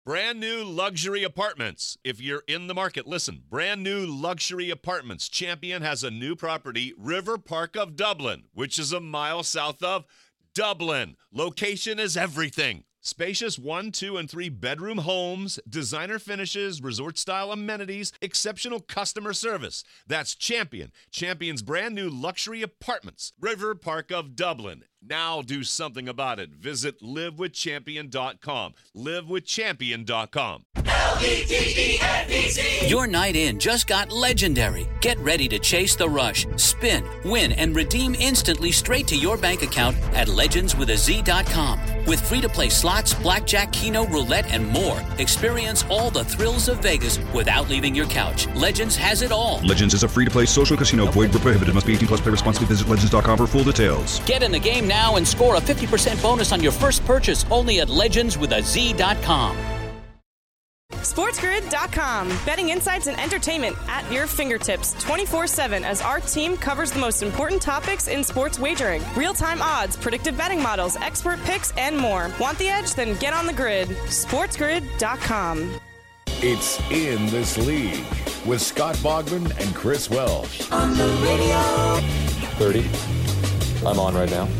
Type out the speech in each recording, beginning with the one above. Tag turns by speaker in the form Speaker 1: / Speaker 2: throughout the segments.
Speaker 1: Brand new luxury apartments. If you're in the market, listen. Brand new luxury apartments. Champion has a new property, River Park of Dublin, which is a mile south of Dublin. Location is everything. Spacious 1, 2, and 3 bedroom homes, designer finishes, resort-style amenities, exceptional customer service. That's Champion. Champion's brand new luxury apartments. River Park of Dublin. Now do something about it. Visit livewithchampion.com. Livewithchampion.com.
Speaker 2: LVTENBC. Your night in just got legendary. Get ready to chase the rush, spin, win, and redeem instantly straight to your bank account at legendswithaz.com. With free-to-play slots, blackjack, keno, roulette, and more. Experience all the thrills of Vegas without leaving your couch. Legends has it all.
Speaker 3: Legends is a free-to-play social casino. Void where prohibited. Must be 18 plus. Play responsibly. Visit legends.com for full details.
Speaker 2: Get in the game now and score a 50% bonus on your first purchase only at legendswithaz.com.
Speaker 4: SportsGrid.com. Betting insights and entertainment at your fingertips 24/7 as our team covers the most important topics in sports wagering. Real-time odds, predictive betting models, expert picks, and more. Want the edge? Then get on the grid. SportsGrid.com.
Speaker 5: It's In This League with Scott Bogman and Chris Welsh.
Speaker 4: On the radio.
Speaker 6: 30. I'm on right now.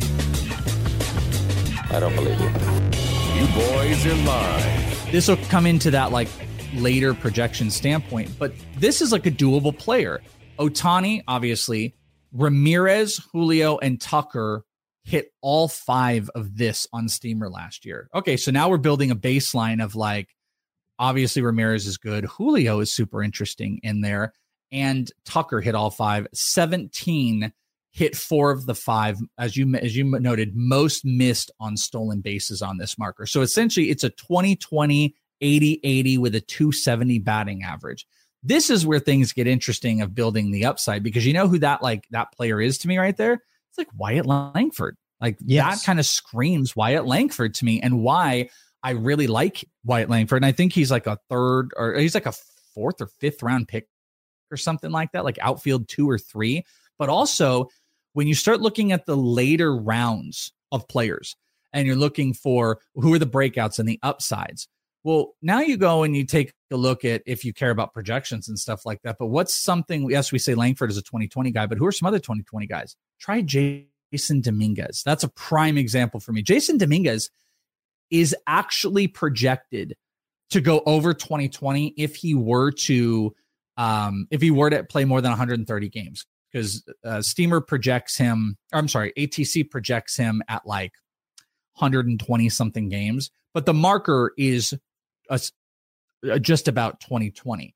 Speaker 6: I don't believe you.
Speaker 5: You boys are live.
Speaker 7: This will come into that like later projection standpoint, but this is like a doable player. Ohtani, obviously, Ramirez, Julio, and Tucker hit all 5 of this on Steamer last year. Okay, so now we're building a baseline of like, obviously Ramirez is good. Julio is super interesting in there. And Tucker hit all 5. 17 hit 4 of the 5, as you noted, most missed on stolen bases on this marker. So essentially, it's a 20-20, 80-80 with a 270 batting average. This is where things get interesting of building the upside, because you know who that player is to me right there? It's like Wyatt Langford. Like that kind of screams Wyatt Langford to me, and why I really like Wyatt Langford. And I think he's like a 3rd, or he's like a 4th or 5th round pick or something like that, like outfield 2 or 3. But also, when you start looking at the later rounds of players and you're looking for who are the breakouts and the upsides, well, now you go and you take a look at, if you care about projections and stuff like that, but what's something, yes, we say Langford is a 2020 guy, but who are some other 2020 guys? Try Jason Dominguez. That's a prime example for me. Jason Dominguez is actually projected to go over 2020 if he were to play more than 130 games. Because Steamer projects him, ATC projects him at like 120 something games, but the marker is just about 2020.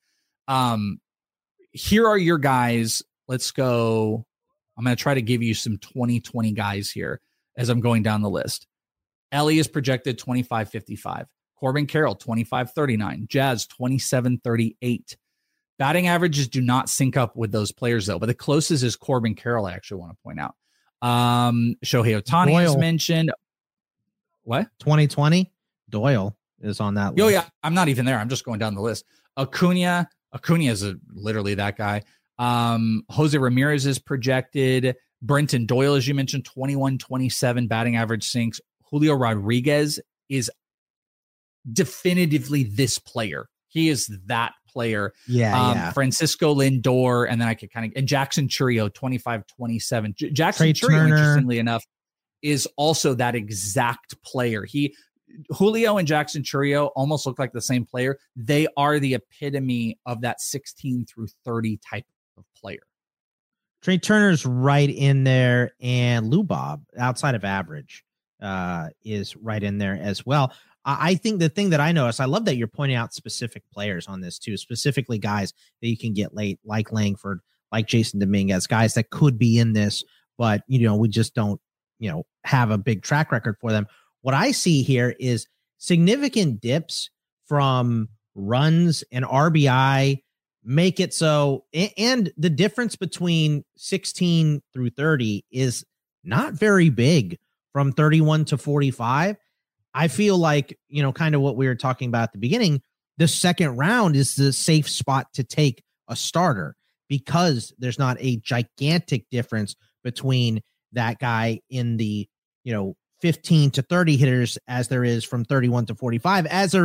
Speaker 7: Here are your guys. Let's go. I'm going to try to give you some 2020 guys here as I'm going down the list. Ellie is projected 25-55. Corbin Carroll, 25-39. Jazz, 27-38. Batting averages do not sync up with those players, though. But the closest is Corbin Carroll, I actually want to point out. Shohei Ohtani is mentioned. What?
Speaker 8: 2020? Doyle is on that list.
Speaker 7: Oh, yeah. I'm not even there. I'm just going down the list. Acuna is literally that guy. Jose Ramirez is projected. Brenton Doyle, as you mentioned, 21-27 batting average sinks. Julio Rodriguez is definitively this player. He is that player. Yeah. Francisco Lindor, and then I could and Jackson Chourio, 25-27. Jackson Chourio, interestingly enough, is also that exact player. Julio and Jackson Chourio almost look like the same player. They are the epitome of that 16 through 30 type of player.
Speaker 8: Trey Turner's right in there, and Lou Bob, outside of average, is right in there as well. I think the thing that I noticed, I love that you're pointing out specific players on this too, specifically guys that you can get late, like Langford, like Jason Dominguez, guys that could be in this, but, we just don't, have a big track record for them. What I see here is significant dips from runs and RBI make it so, and the difference between 16 through 30 is not very big from 31 to 45. I feel like, kind of what we were talking about at the beginning, the second round is the safe spot to take a starter because there's not a gigantic difference between that guy in the, 15 to 30 hitters as there is from 31 to 45, as there is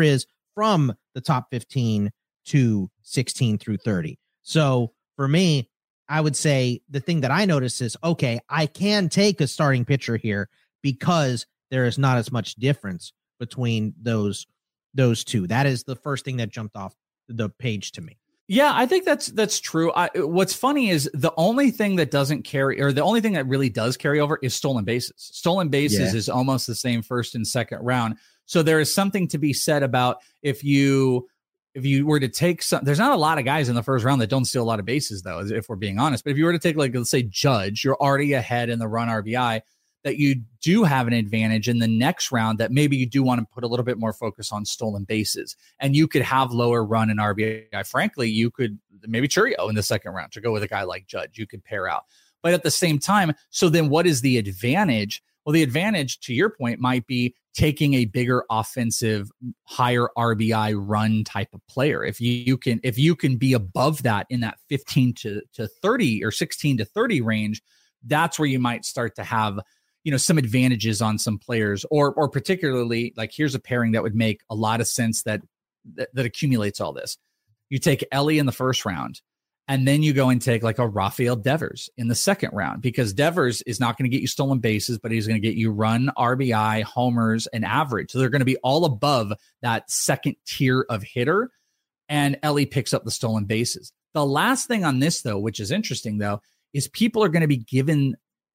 Speaker 8: from the top 15 to 16 through 30. So for me, I would say the thing that I notice is, okay, I can take a starting pitcher here because there is not as much difference between those two. That is the first thing that jumped off the page to me.
Speaker 7: Yeah, I think that's true. What's funny is the only thing that doesn't carry, or the only thing that really does carry over, is stolen bases. Stolen bases is almost the same first and second round. So there is something to be said about if you were to take some, there's not a lot of guys in the first round that don't steal a lot of bases, though, if we're being honest. But if you were to take, like, let's say Judge, you're already ahead in the run RBI, that you do have an advantage in the next round, that maybe you do want to put a little bit more focus on stolen bases, and you could have lower run in RBI. Frankly, you could maybe Churio in the second round to go with a guy like Judge. You could pair out. But at the same time, so then what is the advantage? Well, the advantage, to your point, might be taking a bigger offensive, higher RBI run type of player. If you can be above that in that 15 to 30 or 16 to 30 range, that's where you might start to have, some advantages on some players, or particularly, like, here's a pairing that would make a lot of sense that accumulates all this. You take Ellie in the first round, and then you go and take like a Rafael Devers in the second round, because Devers is not going to get you stolen bases, but he's going to get you run, RBI, homers, and average. So they're going to be all above that second tier of hitter, and Ellie picks up the stolen bases. The last thing on this, though, which is interesting, though, is people are going to be given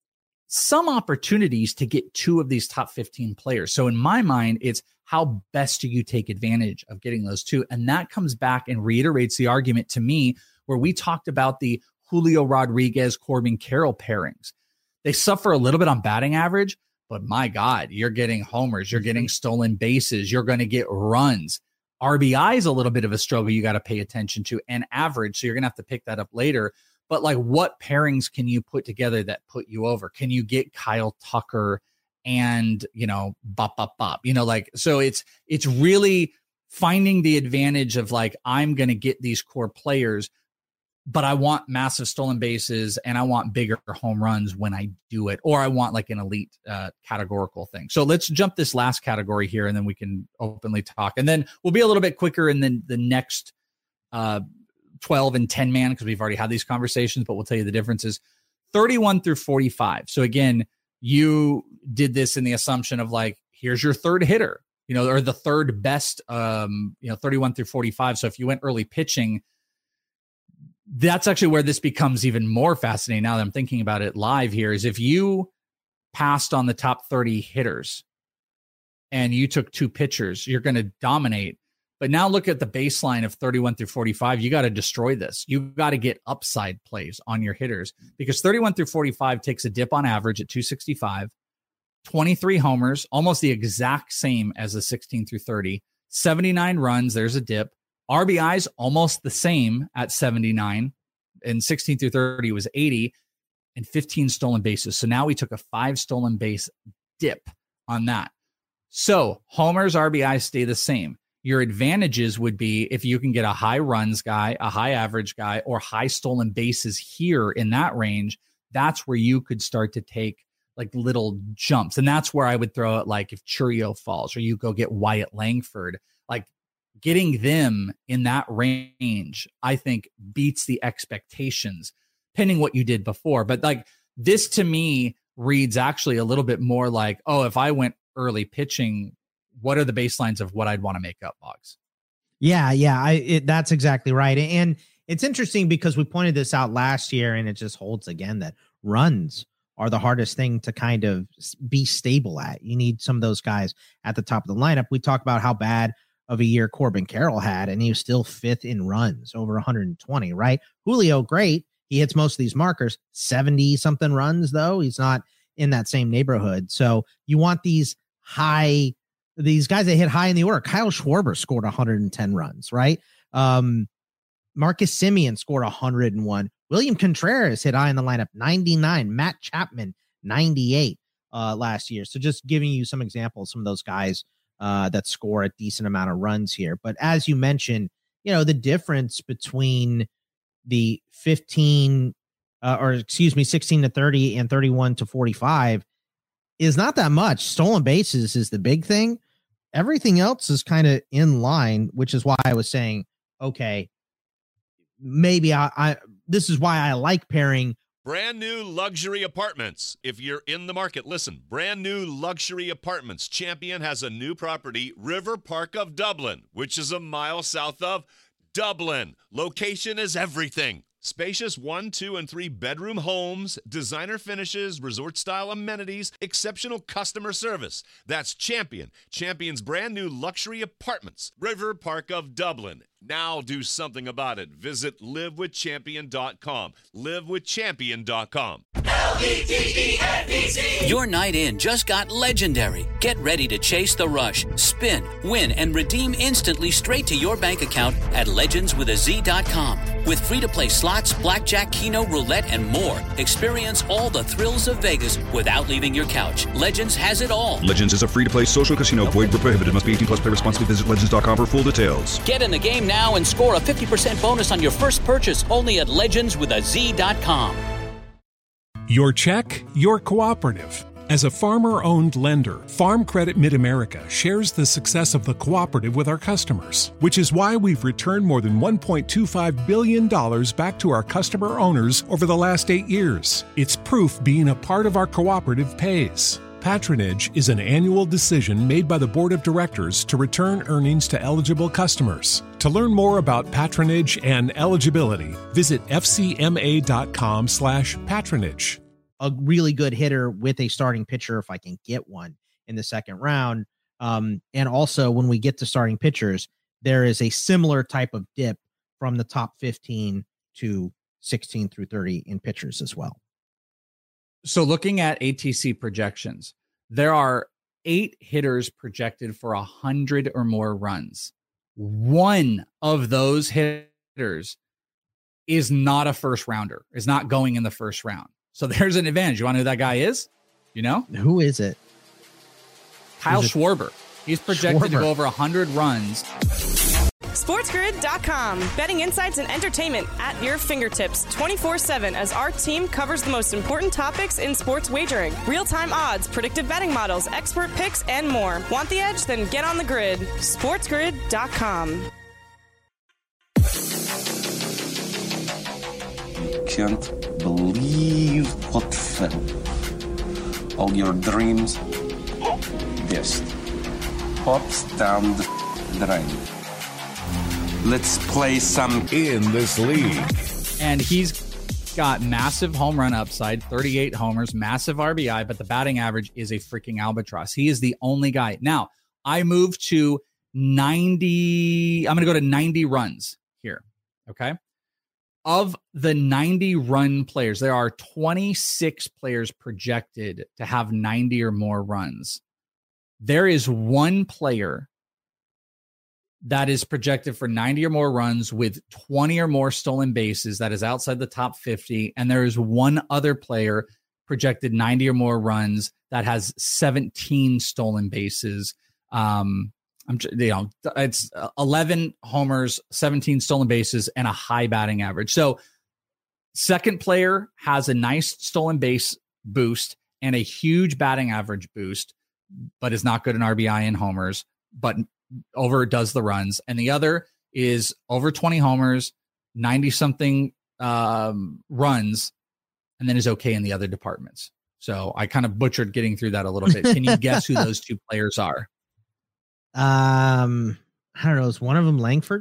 Speaker 7: some opportunities to get two of these top 15 players. So in my mind, it's how best do you take advantage of getting those two? And that comes back and reiterates the argument to me where we talked about the Julio Rodriguez, Corbin Carroll pairings. They suffer a little bit on batting average, but my God, you're getting homers, you're getting stolen bases, you're going to get runs. RBI is a little bit of a struggle you got to pay attention to, and average. So you're going to have to pick that up later. But like, what pairings can you put together that put you over? Can you get Kyle Tucker and, bop. So it's really finding the advantage of, like, I'm going to get these core players, but I want massive stolen bases and I want bigger home runs when I do it, or I want like an elite categorical thing. So let's jump this last category here, and then we can openly talk. And then we'll be a little bit quicker in the next 12 and 10 man, because we've already had these conversations, but we'll tell you the differences. 31 through 45. So again, you did this in the assumption of, like, here's your third hitter, or the third best, 31 through 45. So if you went early pitching, that's actually where this becomes even more fascinating. Now that I'm thinking about it live here, is if you passed on the top 30 hitters and you took two pitchers, you're going to dominate. But now look at the baseline of 31 through 45. You got to destroy this. You got to get upside plays on your hitters, because 31 through 45 takes a dip on average at 265, 23 homers, almost the exact same as the 16 through 30, 79 runs. There's a dip. RBIs almost the same at 79, and 16 through 30 was 80, and 15 stolen bases. So now we took a 5 stolen base dip on that. So homers, RBIs stay the same. Your advantages would be if you can get a high runs guy, a high average guy, or high stolen bases here in that range. That's where you could start to take like little jumps. And that's where I would throw it, like if Churio falls, or you go get Wyatt Langford, like getting them in that range, I think beats the expectations, pending what you did before. But like, this to me reads actually a little bit more like, oh, if I went early pitching, what are the baselines of what I'd want to make up, Boggs?
Speaker 8: Yeah. That's exactly right. And it's interesting because we pointed this out last year, and it just holds again that runs are the hardest thing to kind of be stable at. You need some of those guys at the top of the lineup. We talk about how bad of a year Corbin Carroll had, and he was still 5th in runs, over 120, right? Julio, great. He hits most of these markers, 70 something runs, though. He's not in that same neighborhood. So you want these guys that hit high in the order. Kyle Schwarber scored 110 runs, right? Marcus Semien scored 101. William Contreras hit high in the lineup, 99. Matt Chapman, 98 last year. So just giving you some examples, some of those guys that score a decent amount of runs here. But as you mentioned, the difference between the 16 to 30 and 31 to 45 is not that much. Stolen bases is the big thing. everything else is kind of in line, which is why I was saying, okay, maybe this is why I like pairing.
Speaker 1: Brand new luxury apartments. If you're in the market, listen. Brand new luxury apartments. Champion has a new property, River Park of Dublin, which is a mile south of Dublin. Location is everything. Spacious 1, 2, and 3 bedroom homes, designer finishes, resort-style amenities, exceptional customer service. That's Champion. Champion's brand new luxury apartments, River Park of Dublin. Now do something about it. Visit livewithchampion.com. Livewithchampion.com.
Speaker 2: LVTENBC. Your night in just got legendary. Get ready to chase the rush, spin, win, and redeem instantly straight to your bank account at legendswithaz.com. With free-to-play slots, blackjack, keno, roulette, and more. Experience all the thrills of Vegas without leaving your couch. Legends has it all.
Speaker 3: Legends is a free-to-play social casino. Void where prohibited. Must be 18 plus. Play responsibly. Visit legends.com for full details.
Speaker 2: Get in the game now and score a 50% bonus on your first purchase only at legendswithaz.com.
Speaker 9: Your check, your cooperative. As a farmer-owned lender, Farm Credit Mid-America shares the success of the cooperative with our customers, which is why we've returned more than $1.25 billion back to our customer owners over the last 8 years. It's proof being a part of our cooperative pays. Patronage is an annual decision made by the Board of Directors to return earnings to eligible customers. To learn more about patronage and eligibility, visit fcma.com/patronage.
Speaker 8: A really good hitter with a starting pitcher if I can get one in the second round. And also when we get to starting pitchers, there is a similar type of dip from the top 15 to 16 through 30 in pitchers as well.
Speaker 7: So looking at ATC projections, there are 8 hitters projected for 100 or more runs. One of those hitters is not a first rounder, is not going in the first round. So there's an advantage. You want to know who that guy is? You know?
Speaker 8: Who is it?
Speaker 7: Kyle Schwarber. He's projected to go over 100 runs.
Speaker 4: SportsGrid.com. Betting insights and entertainment at your fingertips 24/7 as our team covers the most important topics in sports wagering. Real-time odds, predictive betting models, expert picks, and more. Want the edge? Then get on the grid. SportsGrid.com.
Speaker 10: Can't believe what fell. All your dreams just pops down the drain. Let's play some
Speaker 5: In This League.
Speaker 7: And he's got massive home run upside, 38 homers, massive RBI, but the batting average is a freaking albatross. He is the only guy. Now, I moved to 90. I'm going to go to 90 runs here. Okay. Of the 90 run players, there are 26 players projected to have 90 or more runs. There is one player that is projected for 90 or more runs with 20 or more stolen bases that is outside the top 50. And there is one other player projected 90 or more runs that has 17 stolen bases. It's 11 homers, 17 stolen bases, and a high batting average. So second player has a nice stolen base boost and a huge batting average boost, but is not good in RBI and homers, but overdoes the runs. And the other is over 20 homers, 90 something runs, and then is okay in the other departments. So I kind of butchered getting through that a little bit. Can you guess who those two players are?
Speaker 8: I don't know. Is one of them Langford?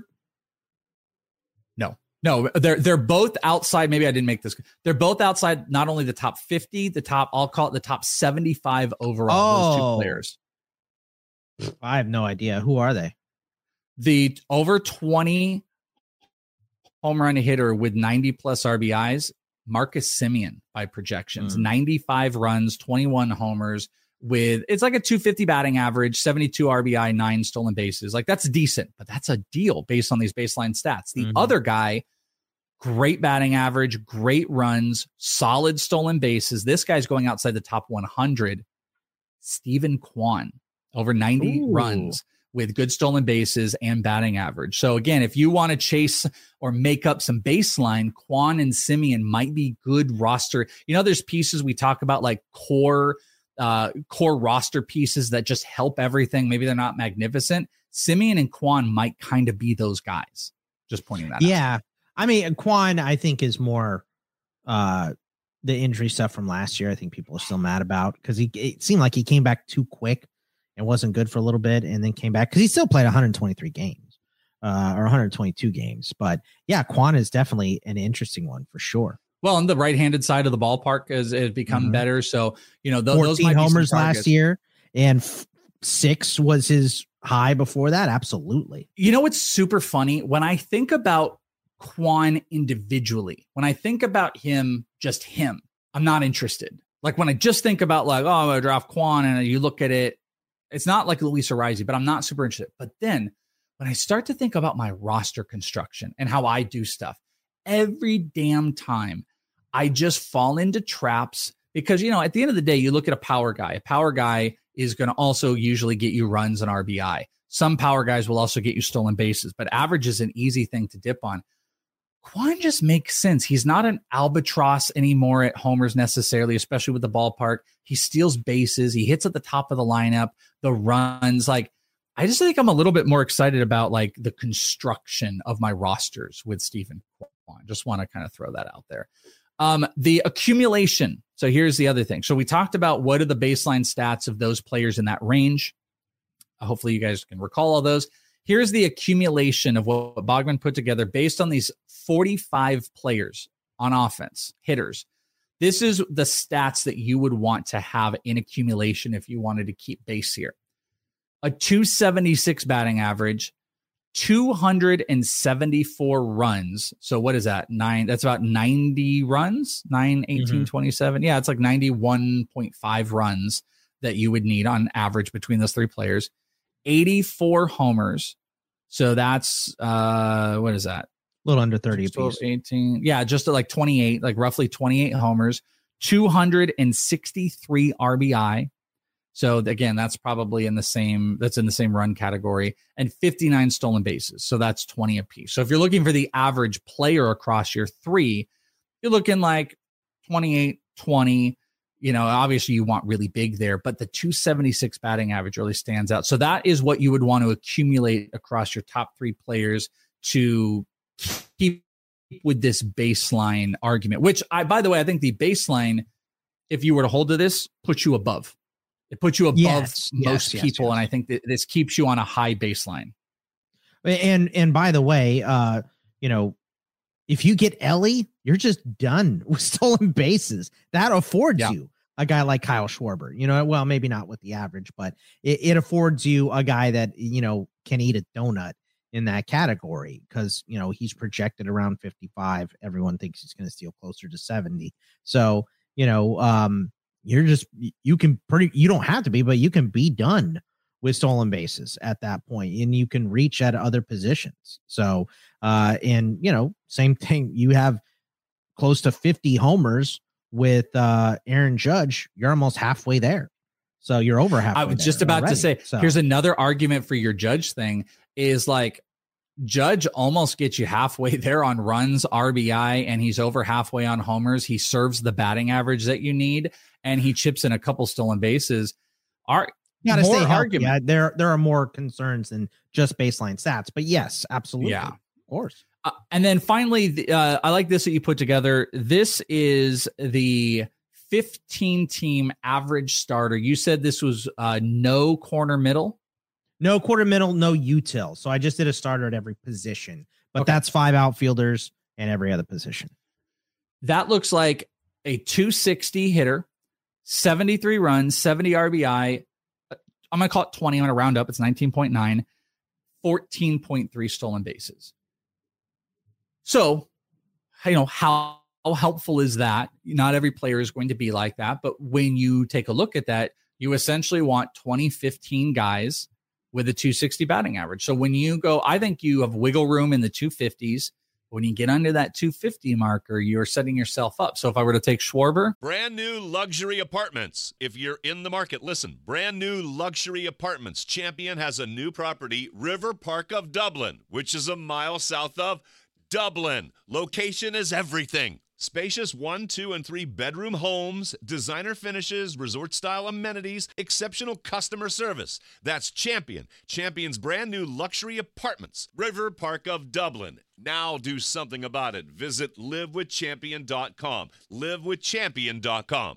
Speaker 7: No, they're both outside. Maybe I didn't make this. They're both outside not only the top 50, I'll call it the top 75 overall. Those two players.
Speaker 8: I have no idea. Who are they?
Speaker 7: The over 20 home run hitter with 90 plus RBIs, Marcus Semien by projections, 95 runs, 21 homers with, it's like a 250 batting average, 72 RBI, 9 stolen bases. Like that's decent, but that's a deal based on these baseline stats. The other guy, great batting average, great runs, solid stolen bases. This guy's going outside the top 100. Stephen Kwan, over 90 runs with good stolen bases and batting average. So again, if you want to chase or make up some baseline, Kwan and Semien might be good roster. You know, there's pieces we talk about like core core roster pieces that just help everything. Maybe they're not magnificent. Simeon and Kwon might kind of be those guys. Just pointing that out.
Speaker 8: Yeah. I mean, Kwon, I think, is more the injury stuff from last year. I think people are still mad about because it seemed like he came back too quick and wasn't good for a little bit and then came back because he still played 123 games or 122 games. But yeah, Kwon is definitely an interesting one for sure.
Speaker 7: Well, on the right-handed side of the ballpark has become better. So, those
Speaker 8: 14 homers last year and 6 was his high before that. Absolutely.
Speaker 7: You know, what's super funny when I think about Kwon individually, when I think about him, just him, I'm not interested. Like when I just think about like, oh, I'm going to draft Kwon and you look at it, it's not like Luis Arraez, but I'm not super interested. But then when I start to think about my roster construction and how I do stuff, every damn time I just fall into traps because, at the end of the day, you look at a power guy. A power guy is going to also usually get you runs and RBI. Some power guys will also get you stolen bases, but average is an easy thing to dip on. Kwon just makes sense. He's not an albatross anymore at homers necessarily, especially with the ballpark. He steals bases. He hits at the top of the lineup, the runs. Like, I just think I'm a little bit more excited about like the construction of my rosters with Stephen Kwon. Just want to kind of throw that out there. The accumulation. So here's the other thing. So we talked about what are the baseline stats of those players in that range. Hopefully you guys can recall all those. Here's the accumulation of what Bogman put together based on these 45 players on offense, hitters. This is the stats that you would want to have in accumulation if you wanted to keep base here. A 276 batting average, 274 runs. So what is that? That's about 90 runs, 9, 18, 27. Yeah, it's like 91.5 runs that you would need on average between those three players. 84 homers. So that's, what is that?
Speaker 8: A little under 30
Speaker 7: apiece. 18. Yeah, just like 28, like roughly 28 homers, 263 RBI. So again, that's probably in the same run category, and 59 stolen bases. So that's 20 apiece. So if you're looking for the average player across your three, you're looking like 28, 20, obviously you want really big there, but the 276 batting average really stands out. So that is what you would want to accumulate across your top three players to keep with this baseline argument, which by the way, I think the baseline, if you were to hold to this, puts you above. It puts you above most people, and I think that this keeps you on a high baseline.
Speaker 8: And by the way, if you get Ellie, you're just done with stolen bases. That affords you a guy like Kyle Schwarber. Well, maybe not with the average, but it affords you a guy that can eat a donut in that category because he's projected around 55. Everyone thinks he's going to steal closer to 70. So you don't have to be, but you can be done with stolen bases at that point, and you can reach at other positions. So, same thing. You have close to 50 homers with Aaron Judge. You're almost halfway there. So you're over halfway.
Speaker 7: I was just about to say, here's another argument for your Judge thing is like Judge almost gets you halfway there on runs, RBI, and he's over halfway on homers. He serves the batting average that you need, and he chips in a couple stolen bases.
Speaker 8: Gotta stay healthy. Yeah, there are more concerns than just baseline stats, but yes, absolutely.
Speaker 7: Yeah,
Speaker 8: of course.
Speaker 7: And then finally, I like this that you put together. This is the 15-team average starter. You said this was no corner middle.
Speaker 8: No quarter middle, no util. So I just did a starter at every position, but that's 5 outfielders and every other position.
Speaker 7: That looks like a 260 hitter, 73 runs, 70 RBI. I'm going to call it 20. I'm going to round up. It's 19.9, 14.3 stolen bases. So, how helpful is that? Not every player is going to be like that, but when you take a look at that, you essentially want 2015 guys with a 260 batting average. So when you go, I think you have wiggle room in the 250s. When you get under that 250 marker, you're setting yourself up. So if I were to take Schwarber.
Speaker 1: Brand new luxury apartments. If you're in the market, listen. Brand new luxury apartments. Champion has a new property, River Park of Dublin, which is a mile south of Dublin. Location is everything. Spacious 1, 2, and 3 bedroom homes, designer finishes, resort-style amenities, exceptional customer service. That's Champion. Champion's brand new luxury apartments. River Park of Dublin. Now do something about it. Visit livewithchampion.com. livewithchampion.com.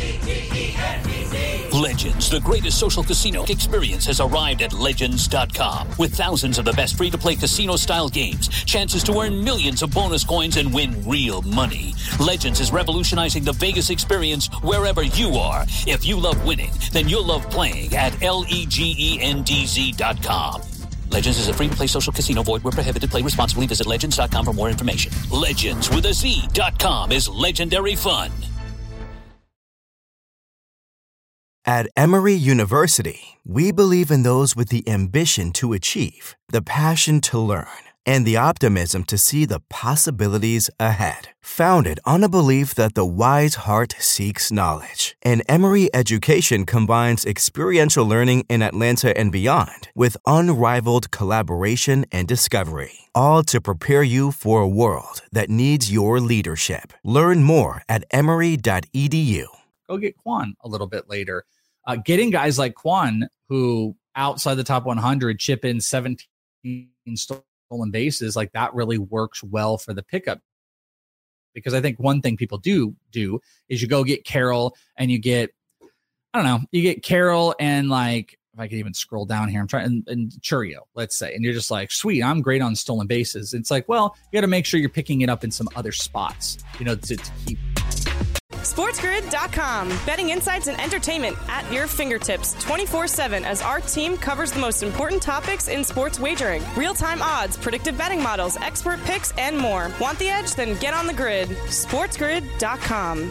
Speaker 2: Legends, the greatest social casino experience, has arrived at Legends.com. With thousands of the best free-to-play casino-style games, chances to earn millions of bonus coins and win real money. Legends is revolutionizing the Vegas experience wherever you are. If you love winning, then you'll love playing at LEGENDZ.com. Legends is a free-to-play social casino. Void where prohibited. Play responsibly. Visit Legends.com for more information. Legends with a Z.com is legendary fun.
Speaker 11: At Emory University, we believe in those with the ambition to achieve, the passion to learn, and the optimism to see the possibilities ahead. Founded on a belief that the wise heart seeks knowledge, and Emory education combines experiential learning in Atlanta and beyond with unrivaled collaboration and discovery, all to prepare you for a world that needs your leadership. Learn more at emory.edu.
Speaker 7: Go get Kwon a little bit later. Getting guys like Kwon, who outside the top 100 chip in 17 stolen bases, like that really works well for the pickup. Because I think one thing people do is you go get Carroll and you get, you get Carroll and like, if I could even scroll down here, I'm trying, and Churio, let's say, and you're just like, sweet, I'm great on stolen bases. It's like, well, you got to make sure you're picking it up in some other spots, to keep.
Speaker 4: SportsGrid.com. Betting insights and entertainment at your fingertips 24/7 as our team covers the most important topics in sports wagering. Real-time odds, predictive betting models, expert picks, and more. Want the edge? Then get on the grid. SportsGrid.com.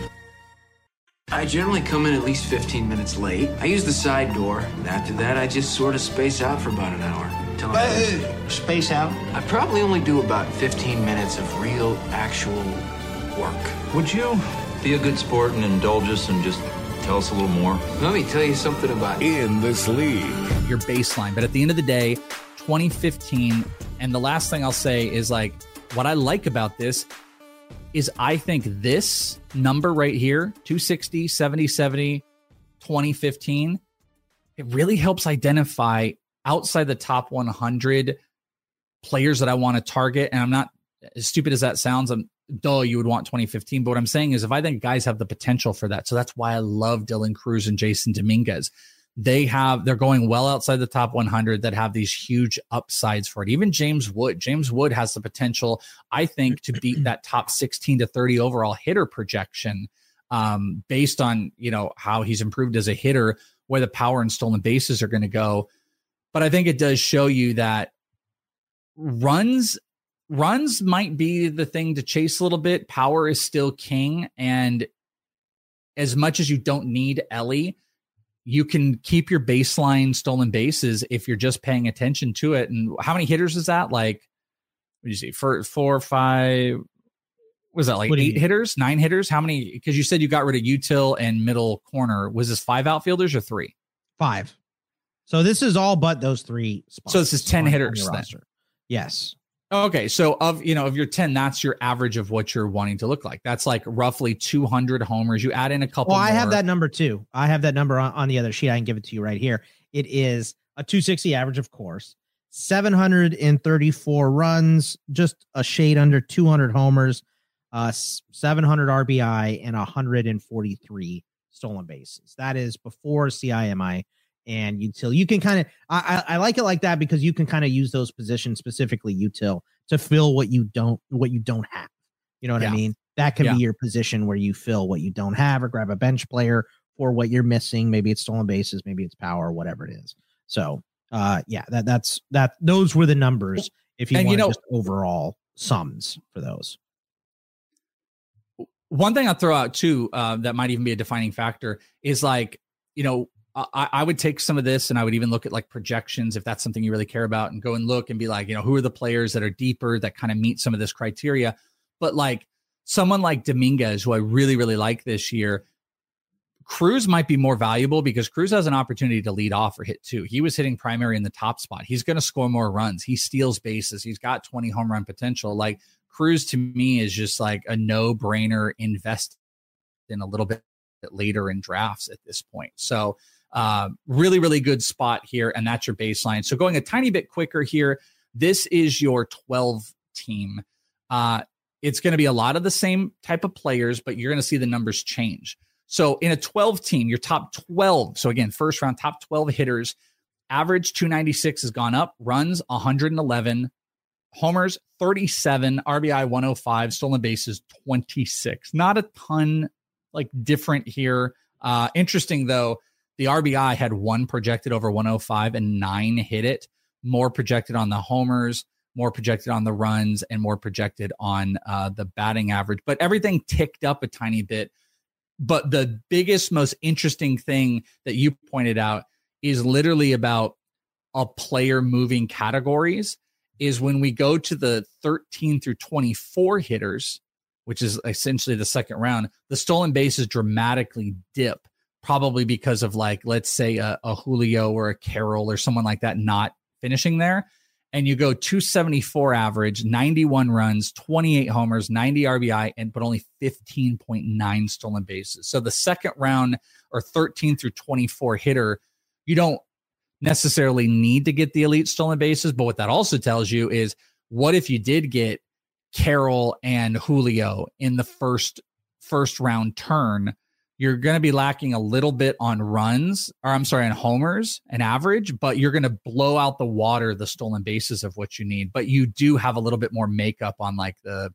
Speaker 12: I generally come in at least 15 minutes late. I use the side door, and after that, I just sort of space out for about an hour.
Speaker 13: Space out?
Speaker 12: I probably only do about 15 minutes of real, actual work.
Speaker 13: Would you be a good sport and indulge us and just tell us a little more?
Speaker 12: Let me tell you something about
Speaker 5: In This League.
Speaker 7: Your baseline. But at the end of the day, 2015, and the last thing I'll say is like, what I like about this is I think this number right here, 260, 70, 70, 2015, it really helps identify outside the top 100 players that I want to target. And I'm not, as stupid as that sounds, you would want 2015. But what I'm saying is if I think guys have the potential for that. So that's why I love Dylan Cruz and Jason Dominguez. They're going well outside the top 100 that have these huge upsides for it. Even James Wood has the potential, I think, to beat that top 16 to 30 overall hitter projection based on, how he's improved as a hitter, where the power and stolen bases are going to go. But I think it does show you that runs might be the thing to chase a little bit. Power is still king. And as much as you don't need Ellie, you can keep your baseline stolen bases if you're just paying attention to it. And how many hitters is that? Like, what do you see? 4 or 5, was that like 8 hitters, 9 hitters? How many? Because you said you got rid of util and middle corner. Was this 5 outfielders or 3?
Speaker 8: 5. So this is all but those 3 spots.
Speaker 7: So this is 10 hitters then.
Speaker 8: Yes.
Speaker 7: Okay. So of your 10, that's your average of what you're wanting to look like. That's like roughly 200 homers. You add in a couple.
Speaker 8: Well, I have that number too. I have that number on the other sheet. I can give it to you right here. It is a 260 average, of course, 734 runs, just a shade under 200 homers, 700 RBI, and 143 stolen bases. That is before CIMI and util. You can kind of, I like it like that because you can kind of use those positions, specifically util, to fill what you don't have. You know what I mean? That can be your position where you fill what you don't have, or grab a bench player for what you're missing. Maybe it's stolen bases, maybe it's power, whatever it is. So that's those were the numbers if you want just overall sums for those.
Speaker 7: One thing I'll throw out too, that might even be a defining factor is like, I would take some of this and I would even look at like projections, if that's something you really care about, and go and look and be like, who are the players that are deeper that kind of meet some of this criteria. But like someone like Dominguez, who I really, really like this year, Cruz might be more valuable because Cruz has an opportunity to lead off or hit two. He was hitting primary in the top spot. He's going to score more runs. He steals bases. He's got 20 home run potential. Like, Cruz to me is just like a no-brainer invest in a little bit later in drafts at this point. So really, really good spot here. And that's your baseline. So going a tiny bit quicker here, this is your 12 team. It's going to be a lot of the same type of players, but you're going to see the numbers change. So in a 12 team, your top 12. So again, first round, top 12 hitters, average 296 has gone up, runs 111, homers 37, RBI 105, stolen bases 26. Not a ton like different here. Interesting though, the RBI had 1 projected over 105 and 9 hit it. More projected on the homers, more projected on the runs, and more projected on the batting average. But everything ticked up a tiny bit. But the biggest, most interesting thing that you pointed out is literally about a player moving categories is when we go to the 13 through 24 hitters, which is essentially the second round, the stolen bases dramatically dip, probably because of, like, let's say a Julio or a Carroll or someone like that not finishing there. And you go 274 average, 91 runs, 28 homers, 90 RBI, but only 15.9 stolen bases. So the second round or 13 through 24 hitter, you don't necessarily need to get the elite stolen bases. But what that also tells you is, what if you did get Carroll and Julio in the first round turn? You're going to be lacking a little bit on runs, or on homers and average, but you're going to blow out the water, the stolen bases of what you need. But you do have a little bit more makeup on like the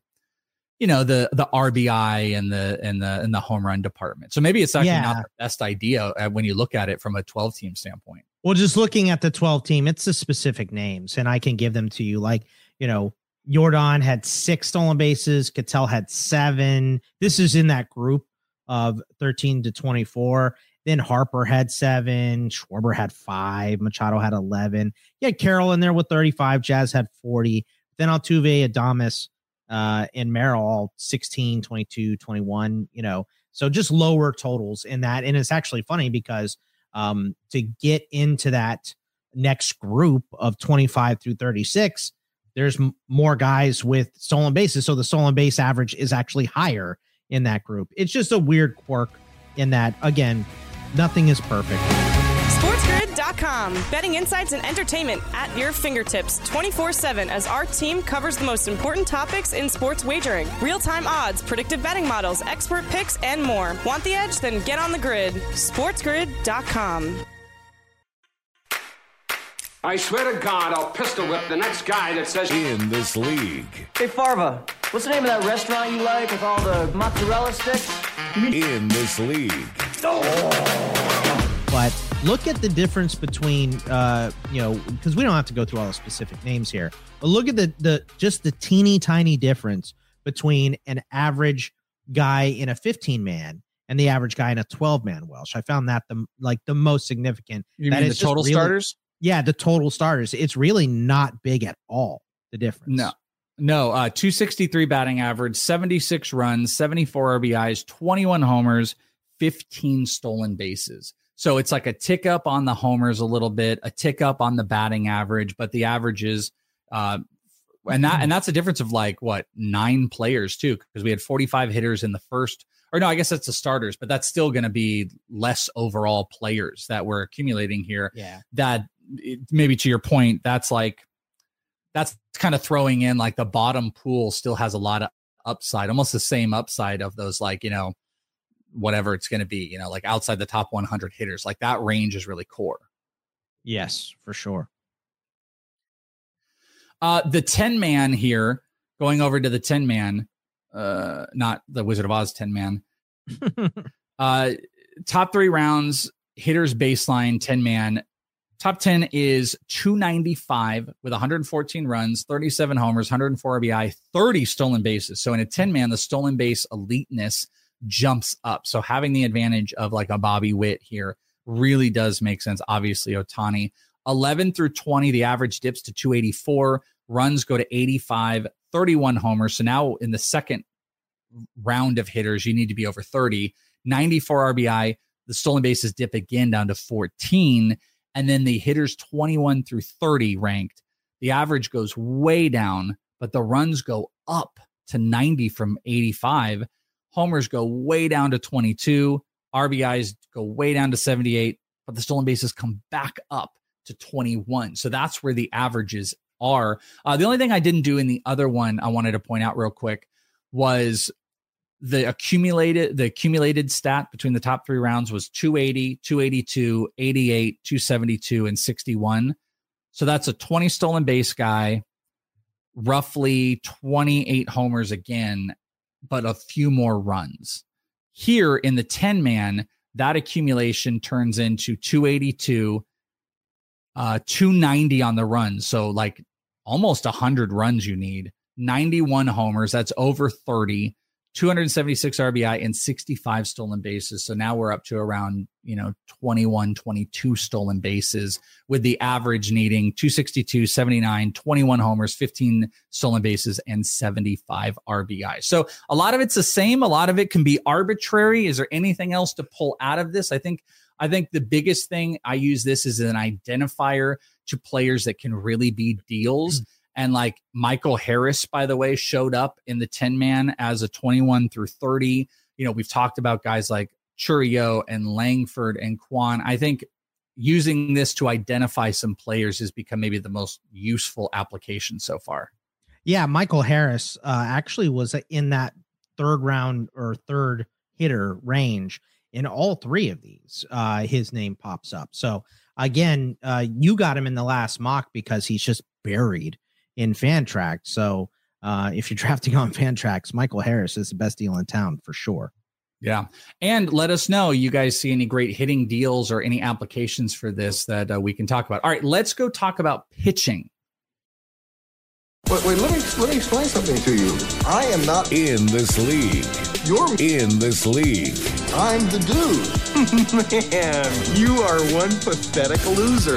Speaker 7: RBI and the home run department. So maybe it's actually not the best idea when you look at it from a 12 team standpoint.
Speaker 8: Well, just looking at the 12 team, it's the specific names, and I can give them to you. Like, Yordan had 6 stolen bases. Cattell had 7. This is in that group of 13 to 24. Then Harper had 7. Schwarber had 5. Machado had 11. You had Carroll in there with 35. Jazz had 40. Then Altuve, Adames, and Merrill all 16, 22, 21. So just lower totals in that. And it's actually funny because to get into that next group of 25 through 36, there's more guys with stolen bases. So the stolen base average is actually higher in that group. It's just a weird quirk in that, again, nothing is perfect.
Speaker 4: SportsGrid.com. Betting insights and entertainment at your fingertips 24/7 as our team covers the most important topics in sports wagering. Real-time odds, predictive betting models, expert picks, and more. Want the edge? Then get on the grid. SportsGrid.com.
Speaker 14: I swear to God, I'll pistol whip the next guy that says...
Speaker 5: In this league.
Speaker 15: Hey, Farva, what's the name of that restaurant you like with all the mozzarella sticks?
Speaker 5: In this league.
Speaker 8: But look at the difference between, because we don't have to go through all the specific names here, but look at the teeny tiny difference between an average guy in a 15-man and the average guy in a 12-man Welsh. I found that the most significant.
Speaker 7: You mean the total starters?
Speaker 8: Yeah, the total starters. It's really not big at all, the difference.
Speaker 7: No, 263 batting average, 76 runs, 74 RBIs, 21 homers, 15 stolen bases. So it's like a tick up on the homers a little bit, a tick up on the batting average, but the averages, and that's a difference of 9 players too, because we had 45 hitters in the first, or no, I guess that's the starters, but that's still going to be less overall players that we're accumulating here.
Speaker 8: Yeah.
Speaker 7: That maybe to your point, that's kind of throwing in like the bottom pool still has a lot of upside, almost the same upside of those, whatever it's going to be, like outside the top 100 hitters, like that range is really core.
Speaker 8: Yes, for sure.
Speaker 7: The 10-man here, going over to the 10-man, not the Wizard of Oz 10-man. Top 3 rounds, hitters baseline 10-man. Top 10 is 295 with 114 runs, 37 homers, 104 RBI, 30 stolen bases. So in a 10-man, the stolen base eliteness jumps up. So having the advantage of like a Bobby Witt here really does make sense. Obviously, Ohtani. 11 through 20, the average dips to 284. Runs go to 85, 31 homers. So now in the second round of hitters, you need to be over 30. 94 RBI, the stolen bases dip again down to 14. And then the hitters 21 through 30 ranked, the average goes way down, but the runs go up to 90 from 85. Homers go way down to 22. RBIs go way down to 78, but the stolen bases come back up to 21. So that's where the averages are. The only thing I didn't do in the other one I wanted to point out real quick was the accumulated stat between the top 3 rounds was 280, 282, 88, 272, and 61. So that's a 20 stolen base guy, roughly 28 homers again, but a few more runs. Here in the 10-man, that accumulation turns into 282, 290 on the run. So like almost 100 runs you need, 91 homers. That's over 30, 276 RBI and 65 stolen bases. So now we're up to around, 21, 22 stolen bases, with the average needing 262, 79, 21 homers, 15 stolen bases, and 75 RBI. So a lot of it's the same. A lot of it can be arbitrary. Is there anything else to pull out of this? I think the biggest thing, I use this as an identifier to players that can really be deals. And like Michael Harris, by the way, showed up in the 10-man as a 21 through 30. We've talked about guys like Chourio and Langford and Kwan. I think using this to identify some players has become maybe the most useful application so far.
Speaker 8: Yeah, Michael Harris actually was in that third round or third hitter range in all 3 of these. His name pops up. So again, you got him in the last mock because he's just buried in Fantrax. So if you're drafting on Fantrax, Michael Harris is the best deal in town for sure.
Speaker 7: Yeah. And let us know, you guys see any great hitting deals or any applications for this that we can talk about. All right, let's go talk about pitching.
Speaker 16: Wait, let me explain something to you. I am not
Speaker 5: in this league.
Speaker 16: You're
Speaker 5: in this league.
Speaker 16: I'm the dude.
Speaker 17: Man, you are one pathetic loser.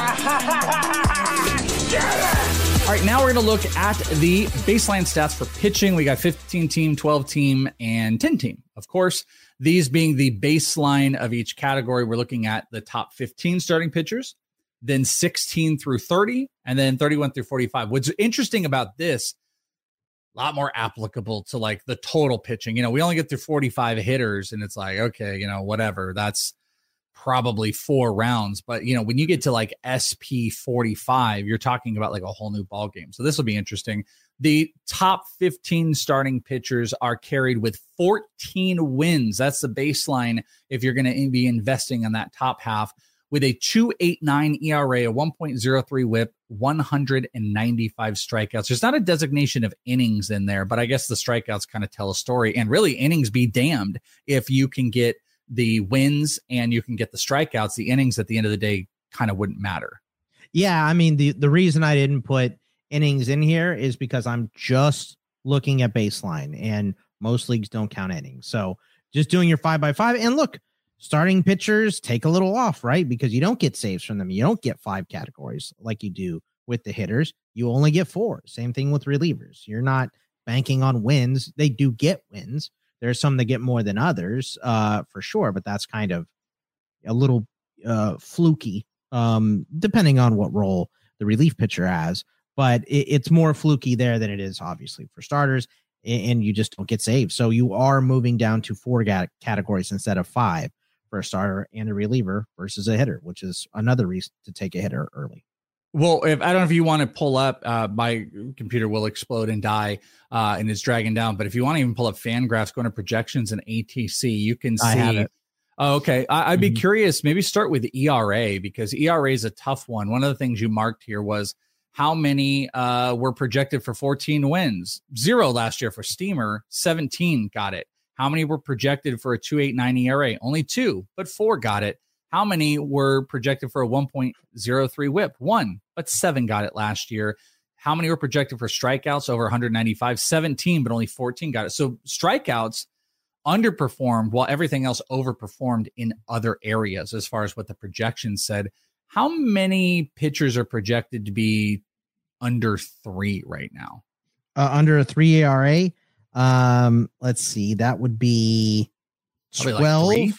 Speaker 7: All right, now we're going to look at the baseline stats for pitching. We got 15-team, 12-team, and 10-team. Of course, these being the baseline of each category, we're looking at the top 15 starting pitchers, then 16 through 30, and then 31 through 45. What's interesting about this, a lot more applicable to like the total pitching. We only get through 45 hitters, and it's like, okay, whatever. That's probably 4 rounds. But, when you get to like SP 45, you're talking about like a whole new ball game. So this will be interesting. The top 15 starting pitchers are carried with 14 wins. That's the baseline if you're going to be investing in that top half, with a 2.89 ERA, a 1.03 whip, 195 strikeouts. There's not a designation of innings in there, but I guess the strikeouts kind of tell a story. And really, innings be damned if you can get the wins and you can get the strikeouts. The innings at the end of the day kind of wouldn't matter.
Speaker 8: Yeah, I mean, the reason I didn't put innings in here is because I'm just looking at baseline, and most leagues don't count innings. So just doing your 5x5, and look, starting pitchers take a little off, right? Because you don't get saves from them. You don't get 5 categories like you do with the hitters. You only get 4. Same thing with relievers. You're not banking on wins. They do get wins. There's some that get more than others, for sure, but that's kind of a little fluky, depending on what role the relief pitcher has. But it's more fluky there than it is, obviously, for starters, and you just don't get saves. So you are moving down to 4 categories instead of 5 for a starter and a reliever versus a hitter, which is another reason to take a hitter early.
Speaker 7: Well, I don't know if you want to pull up, my computer will explode and die, and it's dragging down. But if you want to even pull up Fangraphs, going to projections and ATC, you can see.
Speaker 8: I have it.
Speaker 7: Oh, okay. I'd be curious, maybe start with ERA, because ERA is a tough one. One of the things you marked here was how many were projected for 14 wins. 0 last year for Steamer, 17 got it. How many were projected for a 2.89 ERA? Only 2, but 4 got it. How many were projected for a 1.03 whip? 1, but 7 got it last year. How many were projected for strikeouts? Over 195, 17, but only 14 got it. So strikeouts underperformed while everything else overperformed in other areas as far as what the projections said. How many pitchers are projected to be under 3 right now?
Speaker 8: Under a 3 ERA? Let's see. That would be 12.
Speaker 7: Like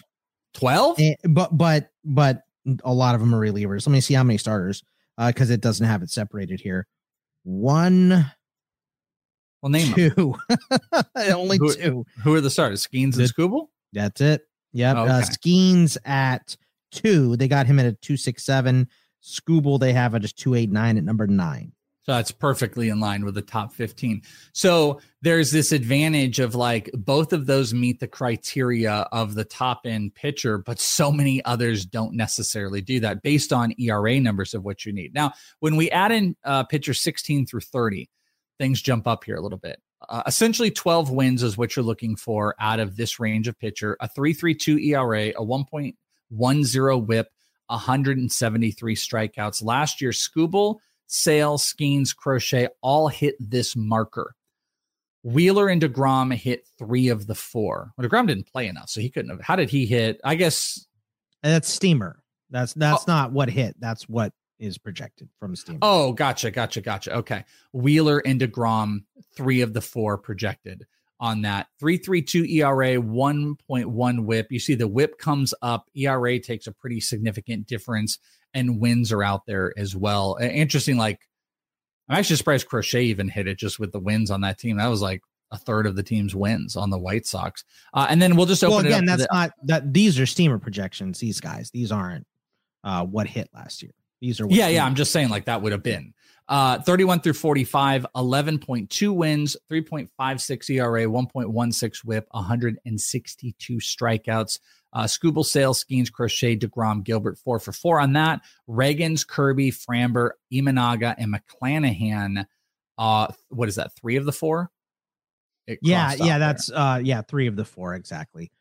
Speaker 7: 12?
Speaker 8: But a lot of them are relievers. Let me see how many starters, because it doesn't have it separated here. One.
Speaker 7: Well, name
Speaker 8: two. Only two.
Speaker 7: Who are the starters? Skeens and Skubal?
Speaker 8: That's it. Yep.
Speaker 7: Oh, okay.
Speaker 8: Skeens at 2. They got him at a 2.67. Skubal they have at just 2.89 at number 9.
Speaker 7: So that's perfectly in line with the top 15. So there's this advantage of like both of those meet the criteria of the top end pitcher, but so many others don't necessarily do that based on ERA numbers of what you need. Now, when we add in pitcher 16 through 30, things jump up here a little bit. Essentially 12 wins is what you're looking for out of this range of pitcher, a 3.32 ERA, a 1.10 whip, 173 strikeouts. Last year, Skubal, Sale, Skeens, Crochet all hit this marker. Wheeler and DeGrom hit 3 of the 4. Well, DeGrom didn't play enough, so he couldn't have. How did he hit? I guess
Speaker 8: that's Steamer. That's not what hit. That's what is projected from Steamer.
Speaker 7: Oh, gotcha. Okay. Wheeler and DeGrom, 3 of the 4 projected on that. 3.32 ERA, 1.1 whip. You see the whip comes up. ERA takes a pretty significant difference, and wins are out there as well. Interesting. Like, I'm actually surprised Crochet even hit it just with the wins on that team. That was like a third of the team's wins on the White Sox. And then we'll just open it up.
Speaker 8: That's not that. These are Steamer projections. These guys, these aren't what hit last year. These are.
Speaker 7: Yeah. I'm just saying like that would have been 31 through 45, 11.2 wins, 3.56 ERA, 1.16 whip, 162 strikeouts. Skubal, Sale, Skeens, Crochet, DeGrom, Gilbert, 4 for 4 on that. Reagans, Kirby, Framber, Imanaga, and McClanahan. What is that? 3 of the 4?
Speaker 8: That's 3 of the 4 exactly.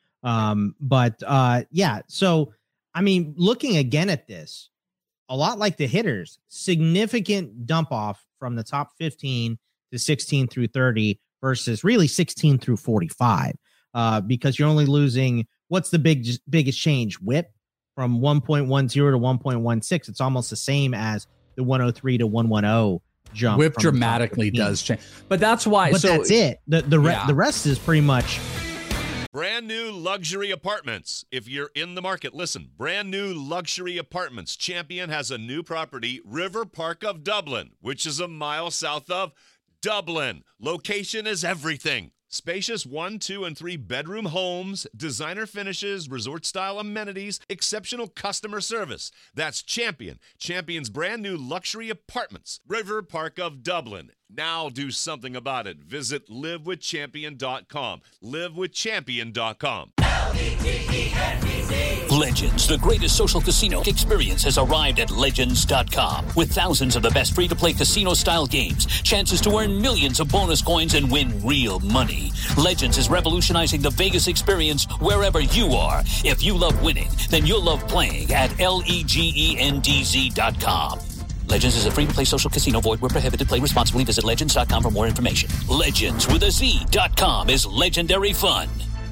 Speaker 8: So I mean, looking again at this, a lot like the hitters, significant dump off from the top 15 to 16 through 30 versus really 16 through 45, because you're only losing. What's the biggest change? Whip from 1.10 to 1.16. It's almost the same as the 103 to 110 jump.
Speaker 7: Whip dramatically does change, but that's why.
Speaker 8: But that's it. The rest is pretty much
Speaker 1: brand new luxury apartments. If you're in the market, listen. Brand new luxury apartments. Champion has a new property, River Park of Dublin, which is a mile south of Dublin. Location is everything. Spacious 1, 2, and 3 bedroom homes, designer finishes, resort-style amenities, exceptional customer service. That's Champion. Champion's brand new luxury apartments. River Park of Dublin. Now do something about it. Visit livewithchampion.com. Livewithchampion.com.
Speaker 2: Legends, the greatest social casino experience, has arrived at Legends.com. With thousands of the best free-to-play casino-style games, chances to earn millions of bonus coins and win real money. Legends is revolutionizing the Vegas experience wherever you are. If you love winning, then you'll love playing at LEGENDZ.com. Legends is a free-to-play social casino. Void where prohibited. Play responsibly. Visit Legends.com for more information. Legends with a Z.com is legendary fun.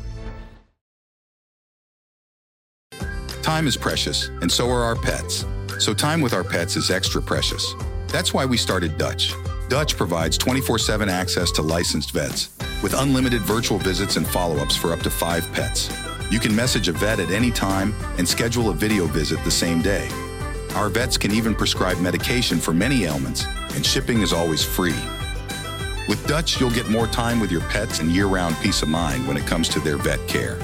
Speaker 18: Time is precious, and so are our pets. So time with our pets is extra precious. That's why we started Dutch. Dutch provides 24/7 access to licensed vets with unlimited virtual visits and follow-ups for up to 5 pets. You can message a vet at any time and schedule a video visit the same day. Our vets can even prescribe medication for many ailments, and shipping is always free. With Dutch, you'll get more time with your pets and year-round peace of mind when it comes to their vet care.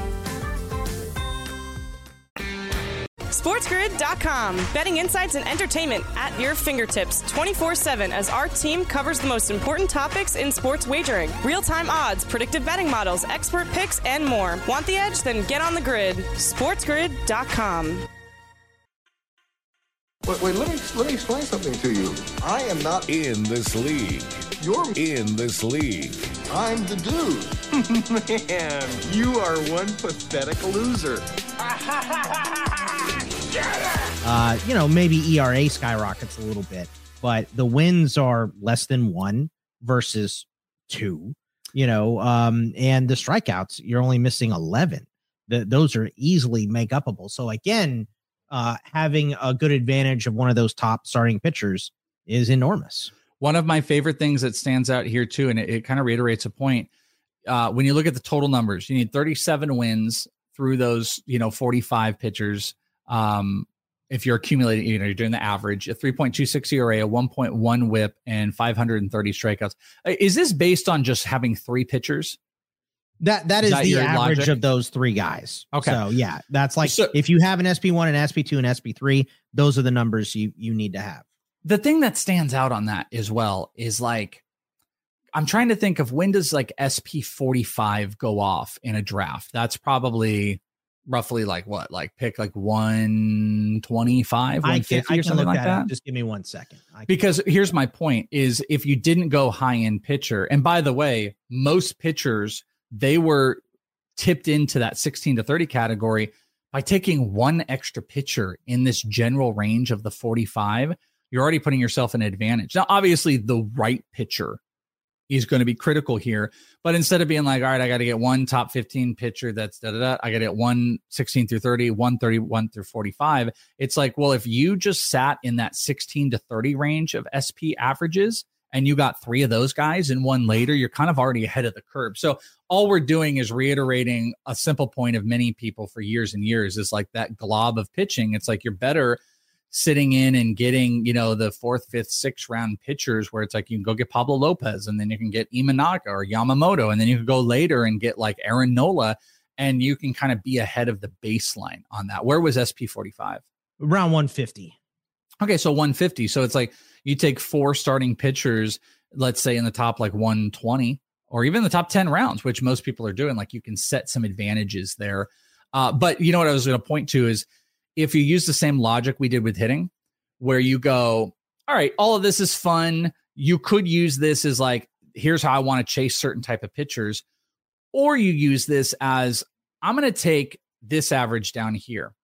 Speaker 4: SportsGrid.com. Betting insights and entertainment at your fingertips 24/7 as our team covers the most important topics in sports wagering. Real-time odds, predictive betting models, expert picks, and more. Want the edge? Then get on the grid. SportsGrid.com.
Speaker 16: Wait, let me explain something to you. I am not
Speaker 5: in this league. You're in this league.
Speaker 16: I'm the dude.
Speaker 17: Man, you are one pathetic loser.
Speaker 8: Maybe ERA skyrockets a little bit, but the wins are less than 1 versus 2, and the strikeouts, you're only missing 11. Those are easily make upable. So again, having a good advantage of one of those top starting pitchers is enormous.
Speaker 7: One of my favorite things that stands out here too, and it kind of reiterates a point. When you look at the total numbers, you need 37 wins, through those, 45 pitchers. If you're accumulating, you're doing the average, a 3.26 ERA, a 1.1 whip, and 530 strikeouts. Is this based on just having 3 pitchers?
Speaker 8: That is the average
Speaker 7: logic
Speaker 8: of those 3 guys.
Speaker 7: Okay.
Speaker 8: So yeah, that's like, if you have an SP1, an SP2, and SP3, those are the numbers you need to have.
Speaker 7: The thing that stands out on that as well is like, I'm trying to think of when does like SP45 go off in a draft? That's probably roughly like what? Like pick like 125, 150 or something like that.
Speaker 8: Just give me 1 second.
Speaker 7: Because here's my point is if you didn't go high end pitcher, and by the way, most pitchers, they were tipped into that 16 to 30 category by taking 1 extra pitcher in this general range of the 45. You're already putting yourself in an advantage. Now, obviously, the right pitcher is going to be critical here. But instead of being like, all right, I got to get 1 top 15 pitcher that's I got to get 1 16 through 30, 1 31 through 45. It's like, well, if you just sat in that 16 to 30 range of SP averages, and you got 3 of those guys and 1 later, you're kind of already ahead of the curve. So all we're doing is reiterating a simple point of many people for years and years is like that glob of pitching. It's like you're better sitting in and getting, the 4th, 5th, 6th round pitchers where it's like you can go get Pablo Lopez and then you can get Imanaga or Yamamoto. And then you can go later and get like Aaron Nola and you can kind of be ahead of the baseline on that. Where was SP45?
Speaker 8: Around 150.
Speaker 7: Okay, so 150. So it's like, you take 4 starting pitchers, let's say in the top like 120 or even the top 10 rounds, which most people are doing, like you can set some advantages there. But you know what I was going to point to is if you use the same logic we did with hitting, where you go, all right, all of this is fun. You could use this as like, here's how I want to chase certain type of pitchers. Or you use this as, I'm going to take this average down here.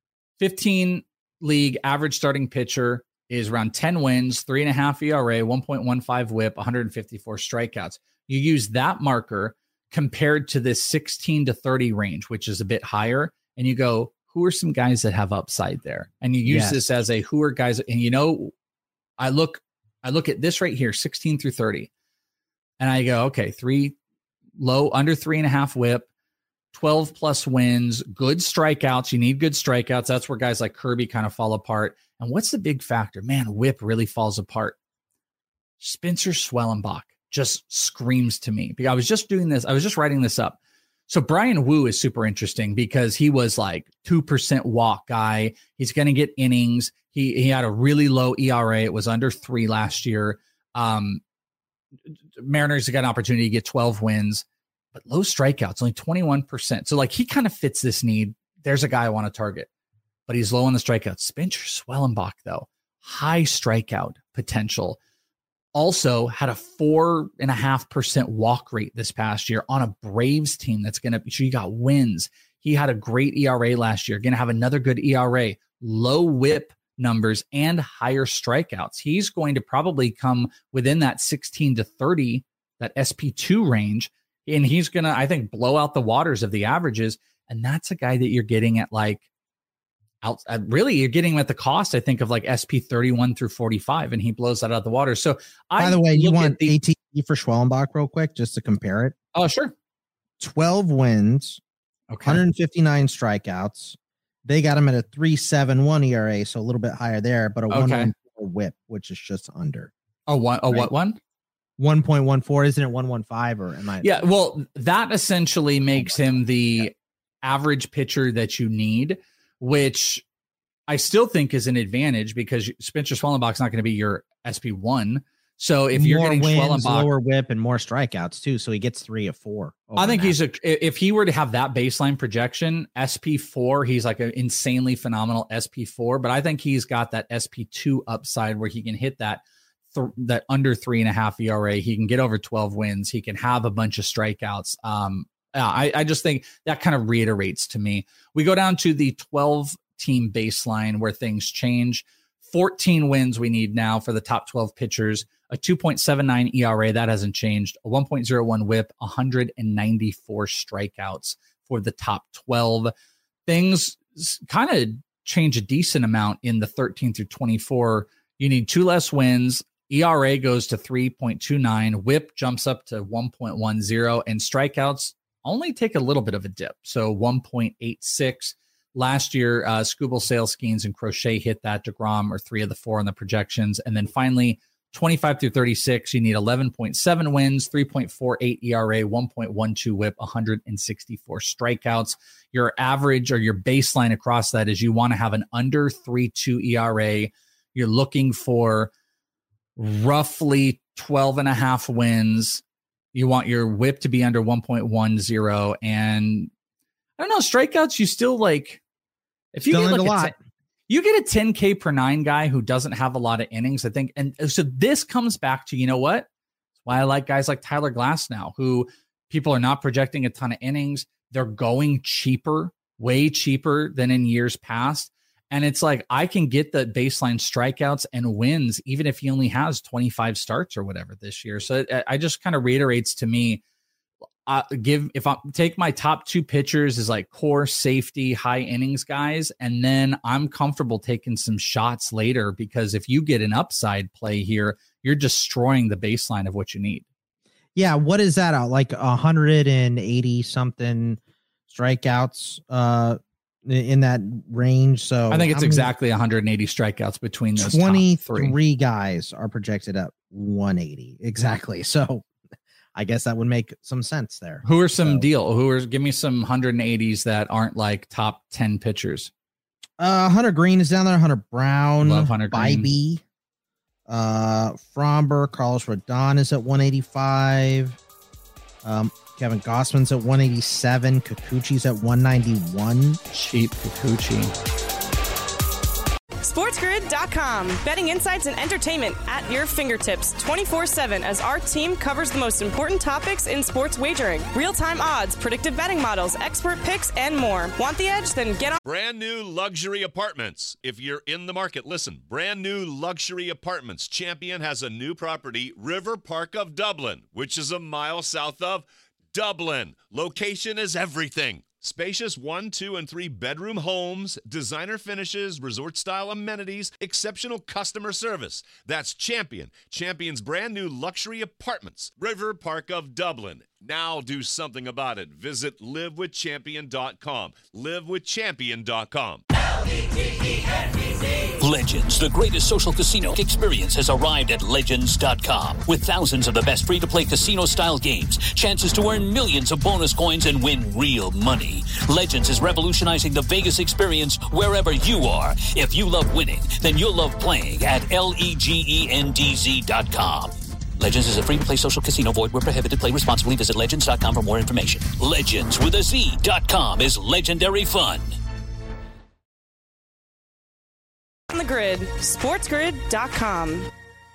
Speaker 7: 15 league average starting pitcher is around 10 wins, 3.5 ERA, 1.15 whip, 154 strikeouts. You use that marker compared to this 16 to 30 range, which is a bit higher. And you go, who are some guys that have upside there? And you use this as a, who are guys, and I look at this right here, 16 through 30. And I go, okay, 3 low, under 3.5 whip, 12 plus wins, good strikeouts. You need good strikeouts. That's where guys like Kirby kind of fall apart. And what's the big factor? Man, whip really falls apart. Spencer Schwellenbach just screams to me because I was just writing this up. So Brian Wu is super interesting because he was like 2% walk guy. He's going to get innings. He had a really low ERA. It was under 3 last year. Mariners got an opportunity to get 12 wins, but low strikeouts, only 21%. So like he kind of fits this need. There's a guy I want to target, but he's low on the strikeouts. Spencer Schwellenbach, though, high strikeout potential. Also had a 4.5% walk rate this past year on a Braves team that's going to be sure you got wins. He had a great ERA last year, going to have another good ERA, low whip numbers, and higher strikeouts. He's going to probably come within that 16 to 30, that SP2 range, and he's going to, I think, blow out the waters of the averages. And that's a guy that you're getting at like, really, you're getting him at the cost, I think, of like SP 31 through 45, and he blows that out of the water. So,
Speaker 8: by the way, you want ATP for Schwellenbach real quick, just to compare it?
Speaker 7: Oh, sure.
Speaker 8: 12 wins, 159 strikeouts. They got him at a 3.71 ERA, so a little bit higher there, but a 1.14 whip, which is just under.
Speaker 7: What one?
Speaker 8: 1.14, isn't it 1.15 or am I?
Speaker 7: Yeah, well, that essentially makes him the average pitcher that you need, which I still think is an advantage because Spencer Schwellenbach's not going to be your SP1. So if you're getting
Speaker 8: wins,
Speaker 7: Schwellenbach,
Speaker 8: lower whip and more strikeouts too, so he gets 3 of 4.
Speaker 7: I think if he were to have that baseline projection, SP4, he's like an insanely phenomenal SP4. But I think he's got that SP2 upside where he can hit that under 3.5 ERA. He can get over 12 wins. He can have a bunch of strikeouts. I just think that kind of reiterates to me. We go down to the 12-team baseline where things change. 14 wins we need now for the top 12 pitchers. A 2.79 ERA, that hasn't changed. A 1.01 whip, 194 strikeouts for the top 12. Things kind of change a decent amount in the 13 through 24. You need 2 less wins. ERA goes to 3.29. Whip jumps up to 1.10. And strikeouts only take a little bit of a dip. So 1.86 last year. Skubal, Sale, Skeens, and Crochet hit that. DeGrom are 3 of the 4 on the projections. And then finally, 25 through 36, you need 11.7 wins, 3.48 ERA, 1.12 whip, 164 strikeouts. Your average or your baseline across that is you want to have an under 3.2 ERA. You're looking for roughly 12.5 wins. You want your whip to be under 1.10. And I don't know, strikeouts, you still like, if you
Speaker 8: Still
Speaker 7: get like
Speaker 8: a lot.
Speaker 7: you get a 10K per 9 guy who doesn't have a lot of innings, I think. And so this comes back to, you know what? That's why I like guys like Tyler Glass now, who people are not projecting a ton of innings. They're going cheaper, way cheaper than in years past. And it's like, I can get the baseline strikeouts and wins, even if he only has 25 starts or whatever this year. So I just kind of reiterates to me, if I take my top 2 pitchers as like core safety, high innings guys, and then I'm comfortable taking some shots later, because if you get an upside play here, you're destroying the baseline of what you need.
Speaker 8: Yeah. What is that out? Like 180 something strikeouts in that range. So
Speaker 7: I think it's exactly 180 strikeouts between those
Speaker 8: 23 guys are projected at 180. Exactly. So I guess that would make some sense there.
Speaker 7: Who are some give me some 180s that aren't like top 10 pitchers.
Speaker 8: Hunter Green is down there. Hunter Brown,
Speaker 7: Love Hunter Green.
Speaker 8: Bybee, Fromber, Carlos Rodon is at 185. Kevin Gossman's at 187. Kikuchi's at 191.
Speaker 7: Cheap Kikuchi.
Speaker 4: SportsGrid.com. Betting insights and entertainment at your fingertips 24/7 as our team covers the most important topics in sports wagering. Real-time odds, predictive betting models, expert picks, and more. Want the edge? Then get on.
Speaker 1: Brand new luxury apartments. If you're in the market, listen. Brand new luxury apartments. Champion has a new property, River Park of Dublin, which is a mile south of Dublin. Location is everything. Spacious 1, 2, and 3 bedroom homes, designer finishes, resort-style amenities, exceptional customer service. That's Champion. Champion's brand new luxury apartments. River Park of Dublin. Now do something about it. Visit livewithchampion.com. Livewithchampion.com.
Speaker 2: Legends, the greatest social casino experience, has arrived at Legends.com. With thousands of the best free-to-play casino-style games, chances to earn millions of bonus coins and win real money. Legends is revolutionizing the Vegas experience wherever you are. If you love winning, then you'll love playing at LEGENDZ.com. Legends is a free-to-play social casino. Void where prohibited. Play responsibly. Visit Legends.com for more information. Legends with a Z.com is legendary fun.
Speaker 4: On the grid, SportsGrid.com.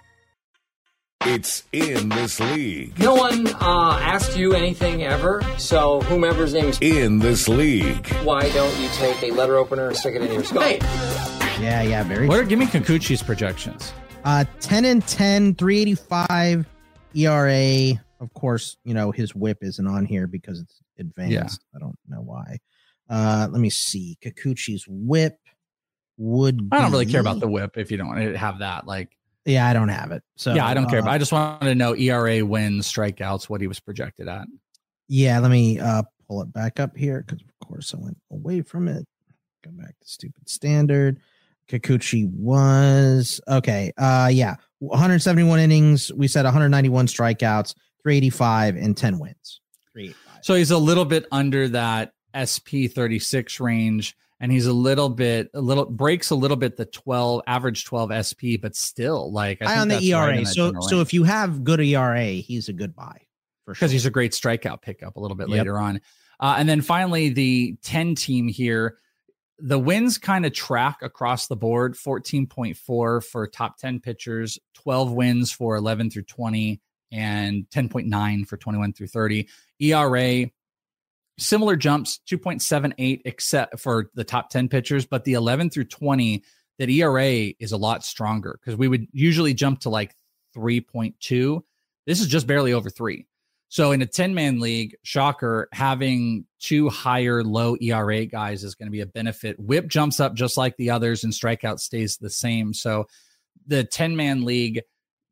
Speaker 5: It's in this league.
Speaker 15: No one asked you anything ever, so whomever's name is
Speaker 5: in this league.
Speaker 15: Why don't you take a letter opener and stick it in your skull? Hey.
Speaker 8: Yeah, very.
Speaker 7: Give me Kikuchi's projections.
Speaker 8: 10-10, 385 ERA. Of course, his whip isn't on here because it's advanced. Yeah. I don't know why. Let me see. Kikuchi's whip would
Speaker 7: I don't really care about the whip if you don't want to have that.
Speaker 8: Yeah, I don't have it. So
Speaker 7: yeah, I don't care. But I just wanted to know ERA, wins, strikeouts, what he was projected at.
Speaker 8: Yeah, let me pull it back up here because of course I went away from it. Go back to stupid standard. Kikuchi was okay. 171 innings. We said 191 strikeouts, 385 and 10 wins. 385.
Speaker 7: So he's a little bit under that SP 36 range. And he's breaks a little bit the average 12 SP, but still I think
Speaker 8: on the
Speaker 7: that's
Speaker 8: ERA.
Speaker 7: Right
Speaker 8: so if you have good ERA, he's a good buy for sure.
Speaker 7: Because he's a great strikeout pickup a little bit later on. And then finally the 10 team here, the wins kind of track across the board, 14.4 for top 10 pitchers, 12 wins for 11 through 20, and 10.9 for 21 through 30. ERA, similar jumps, 2.78, except for the top 10 pitchers, but the 11 through 20, that ERA is a lot stronger because we would usually jump to 3.2. This is just barely over 3. So in a 10-man league, shocker, having 2 higher low ERA guys is going to be a benefit. Whip jumps up just like the others and strikeout stays the same. So the 10-man league,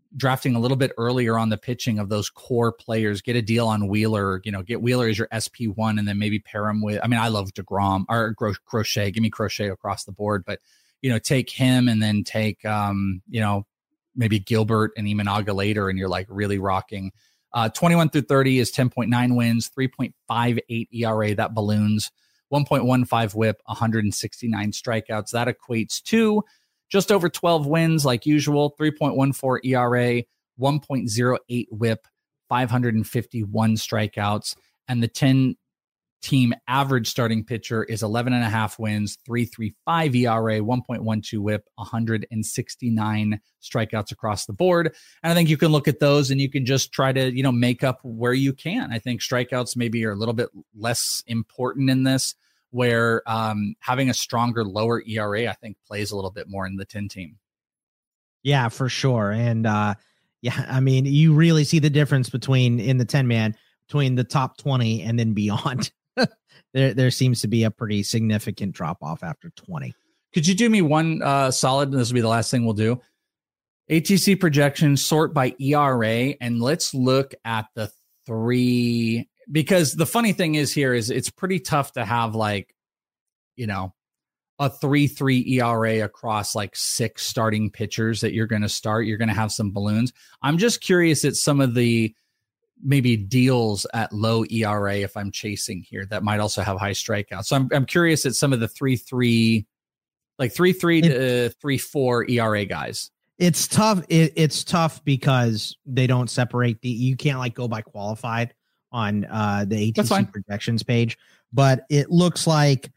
Speaker 7: drafting a little bit earlier on the pitching of those core players. Get a deal on Wheeler, get Wheeler as your SP1 and then maybe pair him with, I love DeGrom or Crochet. Give me Crochet across the board, but, take him and then take, maybe Gilbert and Imanaga later, and you're like really rocking. 21 through 30 is 10.9 wins, 3.58 ERA. That balloons. 1.15 whip, 169 strikeouts. That equates to just over 12 wins like usual, 3.14 ERA, 1.08 whip, 551 strikeouts. And the 10-team average starting pitcher is 11.5 wins, 3.35 ERA, 1.12 whip, 169 strikeouts across the board. And I think you can look at those and you can just try to, make up where you can. I think strikeouts maybe are a little bit less important in this, where having a stronger, lower ERA, I think, plays a little bit more in the 10-team.
Speaker 8: Yeah, for sure. And you really see the difference in the 10-man between the top 20 and then beyond. There seems to be a pretty significant drop off after 20.
Speaker 7: Could you do me one solid? This will be the last thing we'll do. ATC projections, sort by ERA, and let's look at the 3, because the funny thing is here is it's pretty tough to have a 3.3 ERA across 6 starting pitchers that you're going to start. You're going to have some balloons. I'm just curious at some of the maybe deals at low ERA if I'm chasing here that might also have high strikeouts. So I'm curious at some of the 3.3 to 3.4 ERA guys.
Speaker 8: It's tough. It's tough because they don't separate you can't go by qualified on the ATC projections page, but it looks like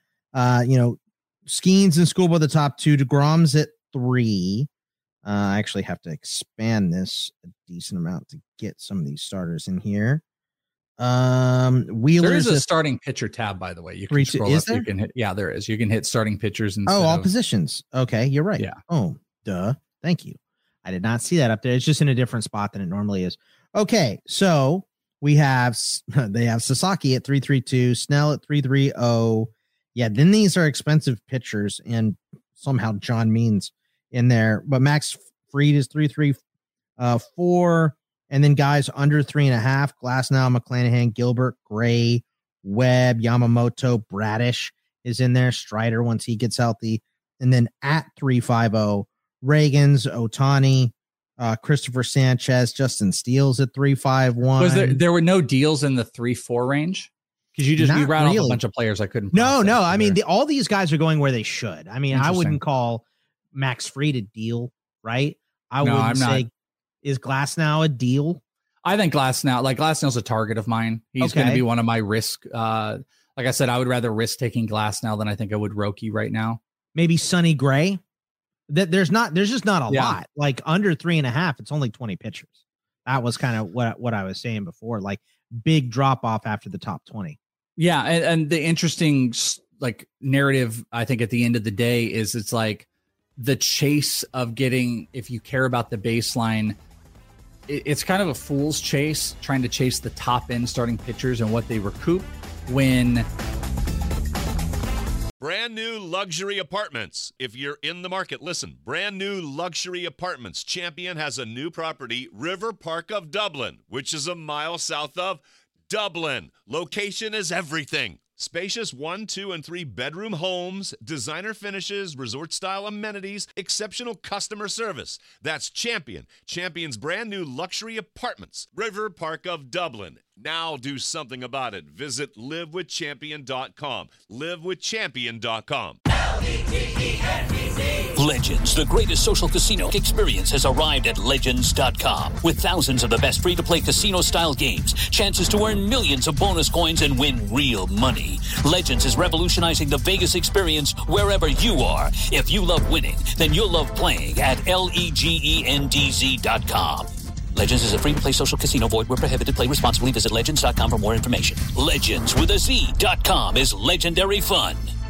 Speaker 8: Skeens and Schoolboy the top 2, DeGrom's at 3. I actually have to expand this a decent amount to get some of these starters in here. Wheeler's
Speaker 7: there is a starting pitcher tab, by the way. You can scroll up. You can hit. Yeah, there is. You can hit starting pitchers and
Speaker 8: all positions. Okay, you're right.
Speaker 7: Yeah.
Speaker 8: Oh, duh. Thank you. I did not see that up there. It's just in a different spot than it normally is. Okay, so they have Sasaki at 3.32, Snell at 3.30. Yeah, then these are expensive pitchers, and somehow John Means in there. But Max Fried is 3.34, and then guys under 3.5: Glasnow, McClanahan, Gilbert, Gray, Webb, Yamamoto, Bradish is in there. Strider once he gets healthy, and then at 3.50, Reagans, Ohtani, Christopher Sanchez, Justin Steele's at 3.51.
Speaker 7: Was there were no deals in the 3.4 range? Because you rattled off a bunch of players I couldn't.
Speaker 8: No. I mean, all these guys are going where they should. I mean, I wouldn't call Max Fried a deal, right? I'm not. Is Glasnow a deal?
Speaker 7: I think Glasnow's a target of mine. He's going to be one of my risk. Like I said, I would rather risk taking Glasnow than I think I would Roki right now.
Speaker 8: Maybe Sonny Gray. There's just not a lot. Under 3.5, it's only 20 pitchers. That was kind of what I was saying before. Big drop off after the top 20.
Speaker 7: Yeah, and the interesting narrative I think at the end of the day is it's the chase of getting, if you care about the baseline, it's kind of a fool's chase trying to chase the top end starting pitchers and what they recoup when.
Speaker 1: Brand new luxury apartments. If you're in the market, listen. Brand new luxury apartments. Champion has a new property, River Park of Dublin, which is a mile south of Dublin. Location is everything. Spacious 1, 2, and 3 bedroom homes, designer finishes, resort-style amenities, exceptional customer service. That's Champion. Champion's brand new luxury apartments, River Park of Dublin. Now do something about it. Visit livewithchampion.com. Livewithchampion.com.
Speaker 2: Legends, the greatest social casino experience, has arrived at Legends.com. With thousands of the best free-to-play casino-style games, chances to earn millions of bonus coins and win real money. Legends is revolutionizing the Vegas experience wherever you are. If you love winning, then you'll love playing at LEGENDZ.com. Legends is a free-to-play social casino. Void where prohibited. Play responsibly. Visit Legends.com for more information. Legends with a Z.com is legendary fun.